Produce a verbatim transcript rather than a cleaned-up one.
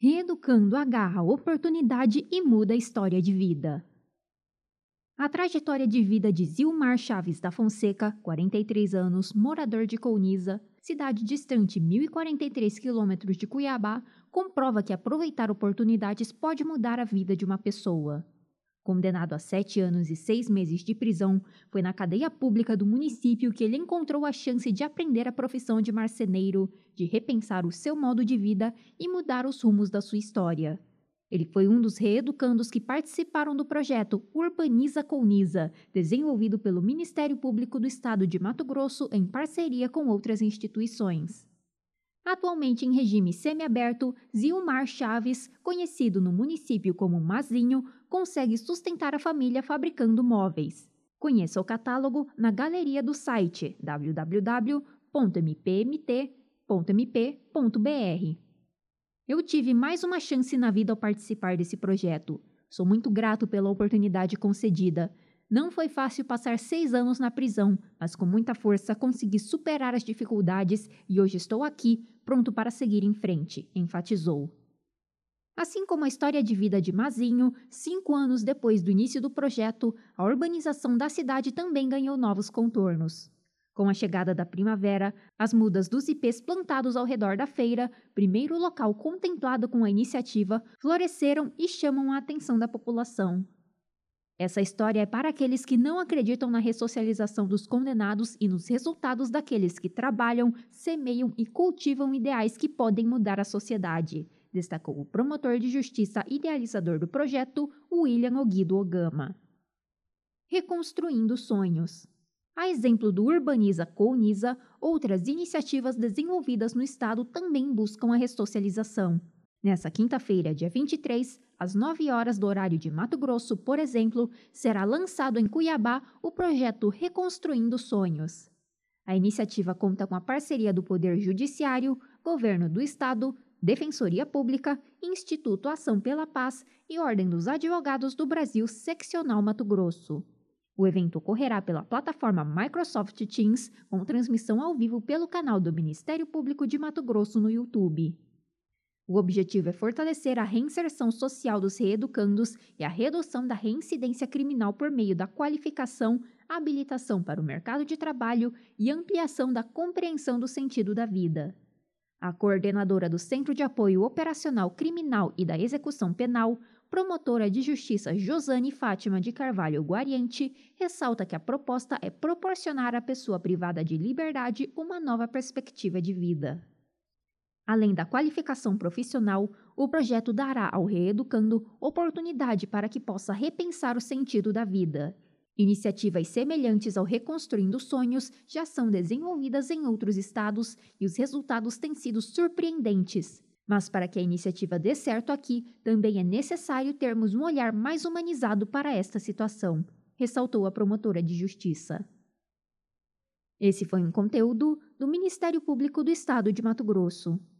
Reeducando agarra a oportunidade e muda a história de vida. A trajetória de vida de Zilmar Chaves da Fonseca, quarenta e três anos, morador de Colniza, cidade distante mil e quarenta e três quilômetros de Cuiabá, comprova que aproveitar oportunidades pode mudar a vida de uma pessoa. Condenado a sete anos e seis meses de prisão, foi na cadeia pública do município que ele encontrou a chance de aprender a profissão de marceneiro, de repensar o seu modo de vida e mudar os rumos da sua história. Ele foi um dos reeducandos que participaram do projeto Urbaniza Colniza, desenvolvido pelo Ministério Público do Estado de Mato Grosso em parceria com outras instituições. Atualmente em regime semiaberto, Zilmar Chaves, conhecido no município como Mazinho, consegue sustentar a família fabricando móveis. Conheça o catálogo na galeria do site w w w ponto m p m t ponto m p ponto b r. Eu tive mais uma chance na vida ao participar desse projeto. Sou muito grato pela oportunidade concedida. Não foi fácil passar seis anos na prisão, mas com muita força consegui superar as dificuldades e hoje estou aqui, pronto para seguir em frente, enfatizou. Assim como a história de vida de Mazinho, cinco anos depois do início do projeto, a urbanização da cidade também ganhou novos contornos. Com a chegada da primavera, as mudas dos ipês plantados ao redor da feira, primeiro local contemplado com a iniciativa, floresceram e chamam a atenção da população. Essa história é para aqueles que não acreditam na ressocialização dos condenados e nos resultados daqueles que trabalham, semeiam e cultivam ideais que podem mudar a sociedade, destacou o promotor de justiça idealizador do projeto, William Oguido Ogama. Reconstruindo sonhos. A exemplo do Urbaniza Colniza, outras iniciativas desenvolvidas no estado também buscam a ressocialização. Nessa quinta-feira, dia vinte e três, às nove horas do horário de Mato Grosso, por exemplo, será lançado em Cuiabá o projeto Reconstruindo Sonhos. A iniciativa conta com a parceria do Poder Judiciário, Governo do Estado, Defensoria Pública, Instituto Ação pela Paz e Ordem dos Advogados do Brasil Seccional Mato Grosso. O evento ocorrerá pela plataforma Microsoft Teams, com transmissão ao vivo pelo canal do Ministério Público de Mato Grosso no YouTube. O objetivo é fortalecer a reinserção social dos reeducandos e a redução da reincidência criminal por meio da qualificação, habilitação para o mercado de trabalho e ampliação da compreensão do sentido da vida. A coordenadora do Centro de Apoio Operacional Criminal e da Execução Penal, promotora de justiça Josane Fátima de Carvalho Guariente, ressalta que a proposta é proporcionar à pessoa privada de liberdade uma nova perspectiva de vida. Além da qualificação profissional, o projeto dará ao reeducando oportunidade para que possa repensar o sentido da vida. Iniciativas semelhantes ao Reconstruindo Sonhos já são desenvolvidas em outros estados e os resultados têm sido surpreendentes. Mas para que a iniciativa dê certo aqui, também é necessário termos um olhar mais humanizado para esta situação, ressaltou a promotora de justiça. Esse foi um conteúdo do Ministério Público do Estado de Mato Grosso.